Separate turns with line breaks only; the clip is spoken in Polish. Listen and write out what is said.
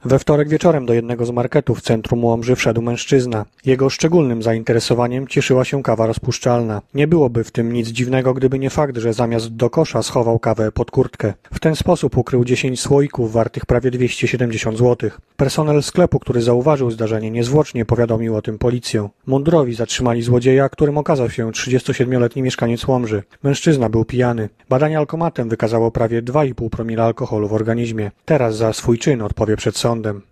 We wtorek wieczorem do jednego z marketów w centrum Łomży wszedł mężczyzna. Jego szczególnym zainteresowaniem cieszyła się kawa rozpuszczalna. Nie byłoby w tym nic dziwnego, gdyby nie fakt, że zamiast do kosza schował kawę pod kurtkę. W ten sposób ukrył 10 słoików wartych prawie 270 zł. Personel sklepu, który zauważył zdarzenie, niezwłocznie powiadomił o tym policję. Mundurowi zatrzymali złodzieja, którym okazał się 37-letni mieszkaniec Łomży. Mężczyzna był pijany. Badanie alkomatem wykazało prawie 2,5 promila alkoholu w organizmie. Teraz za swój czyn odpowie przed sądem.